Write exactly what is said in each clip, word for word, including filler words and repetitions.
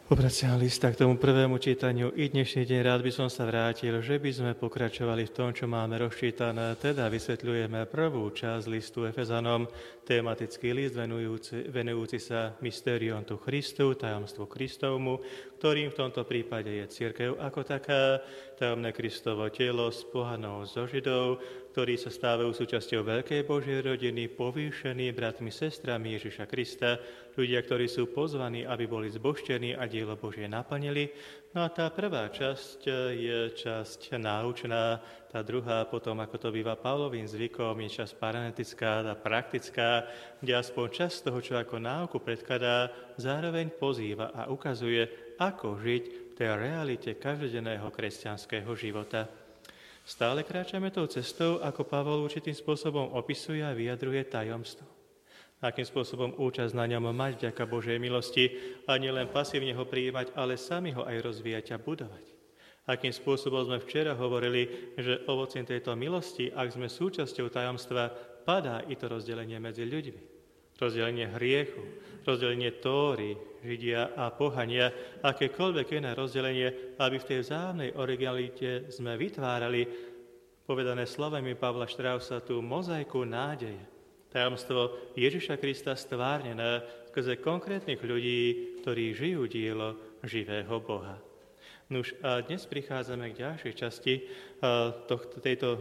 Obraciam lista k tomu prvému čítaniu. I dnešný deň rád by som sa vrátil, že by sme pokračovali v tom, čo máme rozčítané. Teda vysvetľujeme prvú časť listu Efezanom, tematický list venujúci, venujúci sa Mysterium tu Christu, tajomstvu Kristovmu, ktorým v tomto prípade je cirkev ako taká, tajomné Kristovo telo s pohanou zo Židov, ktorí sa stávajú súčasťou veľkej Božej rodiny, povýšení bratmi, sestrami Ježiša Krista, ľudia, ktorí sú pozvaní, aby boli zbožtení a dielo Božie naplnili. No a tá prvá časť je časť náučná, tá druhá potom, ako to býva Pavlovým zvykom, je časť paranetická, tá praktická, kde aspoň časť toho, čo ako náuku predkladá, zároveň pozýva a ukazuje, ako žiť v tej realite každodenného kresťanského života. Stále kráčame tou cestou, ako Pavol určitým spôsobom opisuje a vyjadruje tajomstvo. Akým spôsobom účasť na ňom mať vďaka Božej milosti a nielen pasívne ho prijímať, ale sami ho aj rozvíjať a budovať. Akým spôsobom sme včera hovorili, že ovocím tejto milosti, ak sme súčasťou tajomstva, padá i to rozdelenie medzi ľuďmi. Rozdelenie hriechu, rozdelenie Tóry, Židia a pohania, akékoľvek iné rozdelenie, aby v tej vzájomnej originalite sme vytvárali, povedané slovami Pavla Štrausa, tú mozaiku nádeje. Tajomstvo Ježiša Krista stvárnené skrze konkrétnych ľudí, ktorí žijú dielo živého Boha. Nuž a dnes prichádzame k ďalšej časti tohto, tejto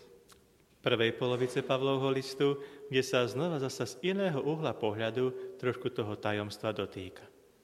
prvej polovice Pavlovho listu, kde sa znova zasa z iného uhla pohľadu trošku toho tajomstva dotýka.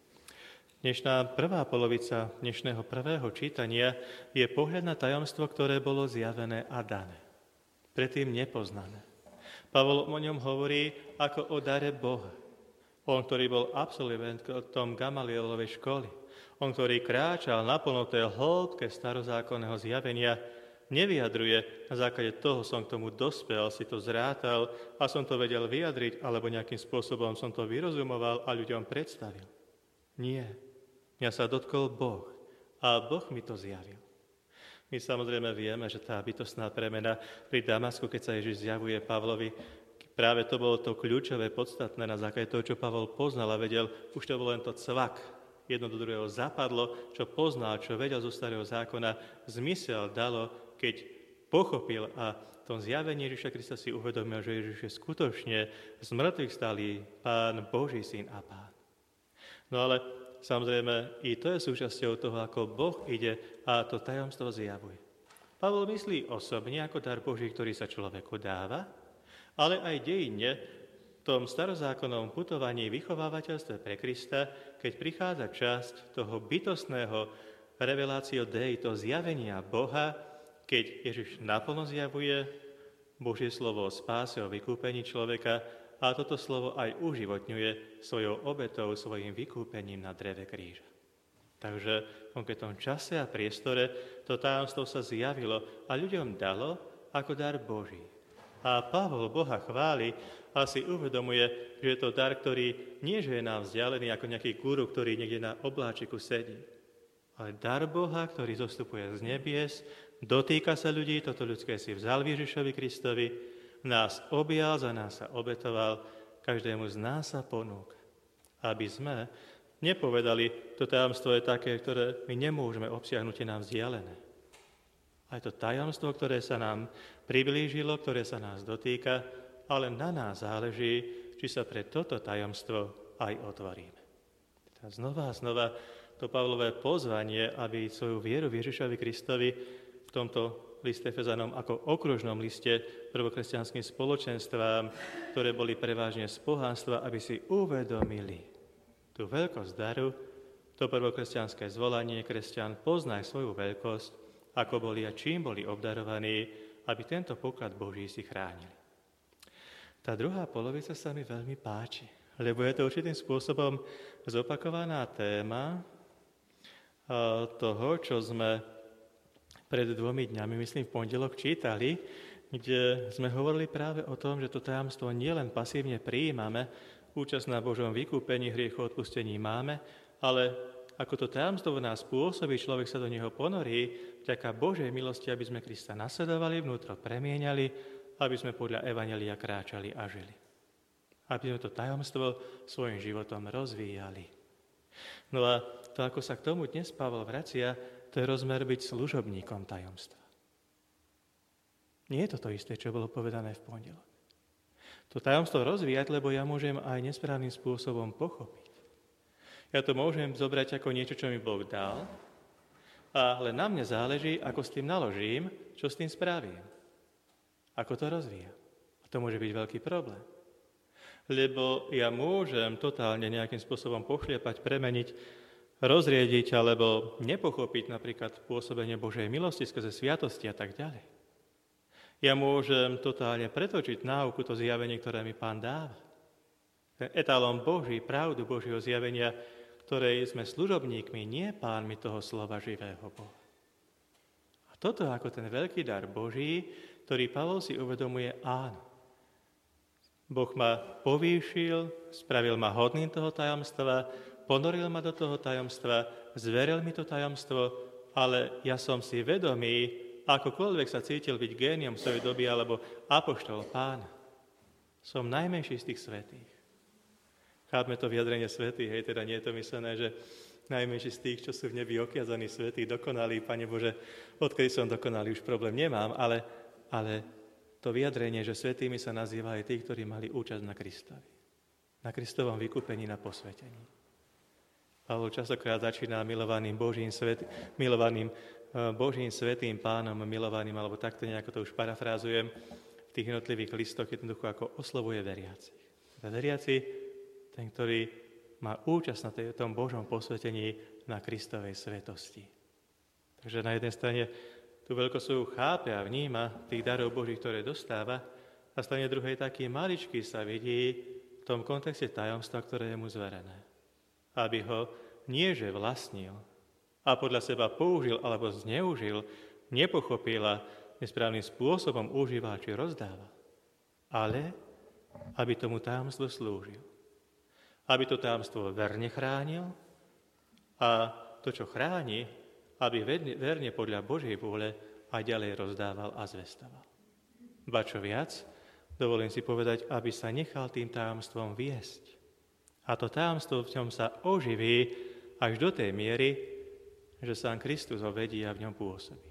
Dnešná prvá polovica dnešného prvého čítania je pohľad na tajomstvo, ktoré bolo zjavené a dané. Predtým nepoznané. Pavol o ňom hovorí ako o dare Boha. On, ktorý bol absolventom Gamalielovej školy, on, ktorý kráčal naplno tej hĺbke starozákonného zjavenia, nevyjadruje, na základe toho som k tomu dospel, si to zrátal a som to vedel vyjadriť, alebo nejakým spôsobom som to vyrozumoval a ľuďom predstavil. Nie. Mňa sa dotkol Boh a Boh mi to zjavil. My samozrejme vieme, že tá bytostná premena pri Damasku, keď sa Ježiš zjavuje Pavlovi, práve to bolo to kľúčové, podstatné na základe toho, čo Pavol poznal a vedel, už to bol len to cvak. Jedno do druhého zapadlo, čo poznal, čo vedel zo starého zákona, zmysel dalo, keď pochopil a v tom zjavení Ježiša Krista si uvedomil, že Ježiš je skutočne z mŕtvych stálý Pán, Boží syn a Pán. No ale samozrejme, i to je súčasťou toho, ako Boh ide a to tajomstvo zjavuje. Pavol myslí osobne ako dar Boží, ktorý sa človeku dáva, ale aj dejinne v tom starozákonnom putovaní vychovávateľstve pre Krista, keď prichádza časť toho bytostného revelácio Dei, to zjavenia Boha, keď Ježiš naplno zjavuje Božie slovo o spáse, o vykúpení človeka a toto slovo aj uživotňuje svojou obetou, svojim vykúpením na dreve kríža. Takže v konkrétnom čase a priestore to tajomstvo sa zjavilo a ľuďom dalo ako dar Boží. A Pavol Boha chváli a si uvedomuje, že je to dar, ktorý nie že je nám vzdialený ako nejaký guru, ktorý niekde na obláčiku sedí, ale dar Boha, ktorý zostupuje z nebies, dotýka sa ľudí, toto ľudské si vzal Ježišovi Kristovi, nás objal, za nás sa obetoval, každému z nás sa ponúka. Aby sme nepovedali, to tajomstvo je také, ktoré my nemôžeme obsiahnuť, je nám vzdialené. Aj to tajomstvo, ktoré sa nám priblížilo, ktoré sa nás dotýka, ale na nás záleží, či sa pre toto tajomstvo aj otvoríme. Teda znova a znova to Pavlové pozvanie, aby svoju vieru v Ježišovi Kristovi v tomto liste Efezanom ako okružnom liste prvokresťanským spoločenstvám, ktoré boli prevažne z pohanstva, aby si uvedomili tú veľkosť daru, to prvokresťanské zvolanie, kresťan poznaj svoju veľkosť, ako boli a čím boli obdarovaní, aby tento poklad Boží si chránili. Tá druhá polovica sa mi veľmi páči, lebo je to určitým spôsobom zopakovaná téma toho, čo sme pred dvomi dňami, myslím v pondelok, čítali, kde sme hovorili práve o tom, že to tajomstvo nielen pasívne prijímame, účasť na Božom vykúpení, hriechu, odpustení máme, ale ako to tajomstvo v nás pôsobí, človek sa do neho ponorí, vďaka Božej milosti, aby sme Krista nasledovali, vnútro premieniali, aby sme podľa evanjelia kráčali a žili. Aby sme to tajomstvo svojim životom rozvíjali. No a to, ako sa k tomu dnes Pavol vracia, to je rozmer byť služobníkom tajomstva. Nie je to to isté, čo bolo povedané v pondelok. To tajomstvo rozvíjať, lebo ja môžem aj nesprávnym spôsobom pochopiť. Ja to môžem zobrať ako niečo, čo mi Boh dal, ale na mne záleží, ako s tým naložím, čo s tým spravím. Ako to rozvíjam. A to môže byť veľký problém. Lebo ja môžem totálne nejakým spôsobom pošliepať, premeniť, rozriediť alebo nepochopiť napríklad pôsobenie Božej milosti skrze sviatosti a tak ďalej. Ja môžem totálne pretočiť náuku, to zjavenie, ktoré mi Pán dáva. Ten etalón Boží, pravdu Božieho zjavenia, ktorej sme služobníkmi, nie pánmi toho slova živého Boha. A toto ako ten veľký dar Boží, ktorý Pavol si uvedomuje, áno. Boh ma povýšil, spravil ma hodným toho tajomstva, ponoril ma do toho tajomstva, zveril mi to tajomstvo, ale ja som si vedomý, akokoľvek sa cítil byť géniom svojej doby alebo apoštol Pána. Som najmenší z tých svätých. Chápme to vyjadrenie svätých, hej, teda nie je to myslené, že najmenší z tých, čo sú v nebi okiazaní svätí, dokonalí, Pane Bože, odkedy som dokonalý, už problém nemám, ale, ale to vyjadrenie, že svätými sa nazývajú tí, ktorí mali účasť na Kristovi. Na Kristovom vykúpení, na posvetení. Pavol častokrát začína milovaným Božím, svet, milovaným Božím svätým Pánom, milovaným, alebo takto nejako to už parafrázujem, v tých jednotlivých listoch jednoducho ako oslovuje veriacich. A veriaci, ten, ktorý má účasť na tej, tom Božom posvetení na Kristovej svetosti. Takže na jednej strane tú veľkosť chápe a vníma tých darov Božích, ktoré dostáva, a strane druhej taký maličký sa vidí v tom kontexte tajomstva, ktoré je mu zverené. Aby ho nieže vlastnil a podľa seba použil alebo zneužil, nepochopil a nesprávnym spôsobom užíval či rozdával, ale aby tomu tajomstvu slúžil. Aby to tajomstvo verne chránil a to, čo chráni, aby verne podľa Božej vôle aj ďalej rozdával a zvestoval. Ba čo viac, dovolím si povedať, aby sa nechal tým tajomstvom viesť. A to tajomstvo v ňom sa oživí až do tej miery, že sám Kristus ho vedí a v ňom pôsobí.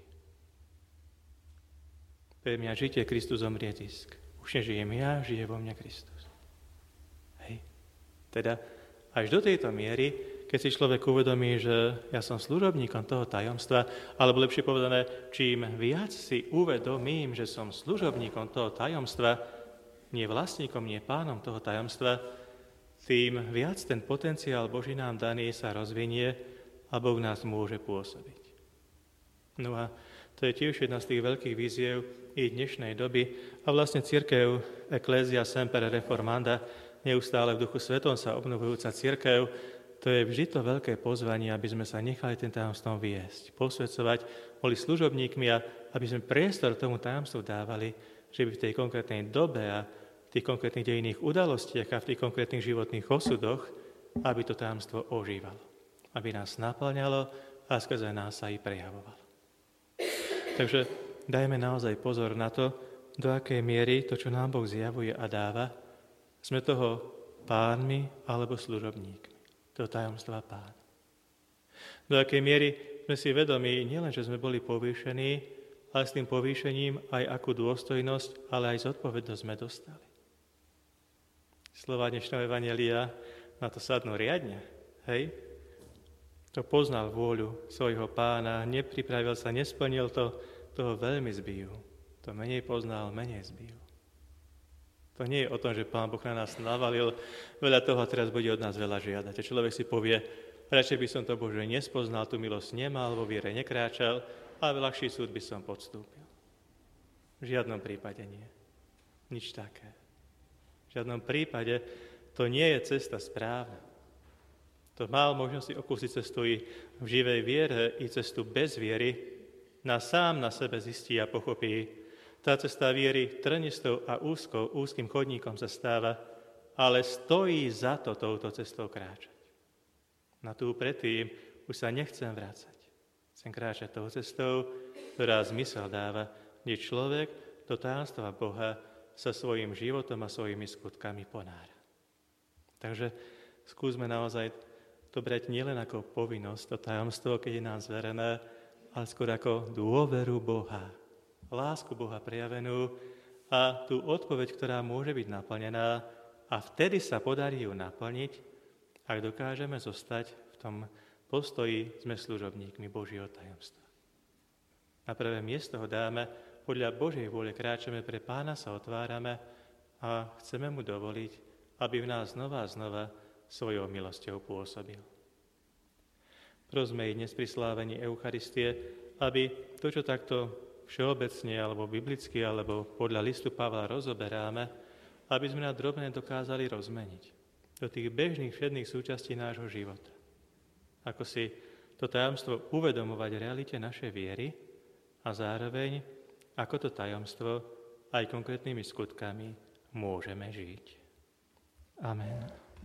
Pre mňa žitie Kristus zomrie zisk. Už nežijem ja, žije vo mne Kristus. Hej. Teda až do tejto miery, keď si človek uvedomí, že ja som služobníkom toho tajomstva, alebo lepšie povedané, čím viac si uvedomím, že som služobníkom toho tajomstva, nie vlastníkom, nie pánom toho tajomstva, tým viac ten potenciál Boží nám daný sa rozvinie a Boh nás môže pôsobiť. No a to je tiež jedna z tých veľkých víziev i dnešnej doby a vlastne cirkev Ecclesia Semper Reformanda, neustále v Duchu Svetom sa obnovujúca cirkev, to je vždy to veľké pozvanie, aby sme sa nechali ten tajomstvom viesť, posvedcovať, boli služobníkmi a aby sme priestor tomu tajomstvu dávali, že by v tej konkrétnej dobe a v tých konkrétnych dejinných udalostiach a v tých konkrétnych životných osudoch, aby to tajomstvo ožívalo, aby nás naplňalo a skrze nás sa i prejavovalo. Takže dajme naozaj pozor na to, do akej miery to, čo nám Boh zjavuje a dáva, sme toho pánmi alebo služobníkmi. To tajomstva Pána. Do akej miery sme si vedomí, nielen, že sme boli povýšení, ale s tým povýšením aj akú dôstojnosť, ale aj zodpovednosť sme dostali. Slova dnešného evanjelia na to sadnú riadne. Hej? To poznal vôľu svojho Pána, nepripravil sa, nesplnil to, toho veľmi zbijú. To menej poznal, menej zbijú. To nie je o tom, že Pán Boh na nás navalil veľa toho a teraz bude od nás veľa žiadať. A človek si povie, radšej by som to Bože nespoznal, tú milosť nemal, vo viere nekráčal, ale ľahší súd by som podstúpil. V žiadnom prípade nie. Nič také. V žiadnom prípade to nie je cesta správna. To mal možnosť si okúsiť cestu i v živej viere, i cestu bez viery, na sám na sebe zistí a pochopí. Tá cesta viery trnistou a úzkou, úzkým chodníkom sa stáva, ale stojí za to touto cestou kráčať. Na tú predtým už sa nechcem vrácať. Chcem kráčať tou cestou, ktorá zmysel dáva, kde človek do tajomstva Boha sa svojím životom a svojimi skutkami ponára. Takže skúsme naozaj to brať nielen ako povinnosť, to tajomstvo, keď je nám zverené, ale skôr ako dôveru Boha. Lásku Boha prejavenú a tú odpoveď, ktorá môže byť naplnená a vtedy sa podarí ju naplniť, ak dokážeme zostať v tom postoji, sme služobníkmi Božieho tajomstva. Na prvé miesto ho dáme, podľa Božej vôle kráčame pre Pána, sa otvárame a chceme mu dovoliť, aby v nás znova a znova svojou milosťou pôsobil. Prosme i dnes pri slávení Eucharistie, aby to, čo takto všeobecne, alebo biblicky, alebo podľa listu Pavla rozoberáme, aby sme na drobné dokázali rozmeniť do tých bežných všedných súčastí nášho života. Ako si to tajomstvo uvedomovať v realite našej viery a zároveň, ako to tajomstvo aj konkrétnymi skutkami môžeme žiť. Amen.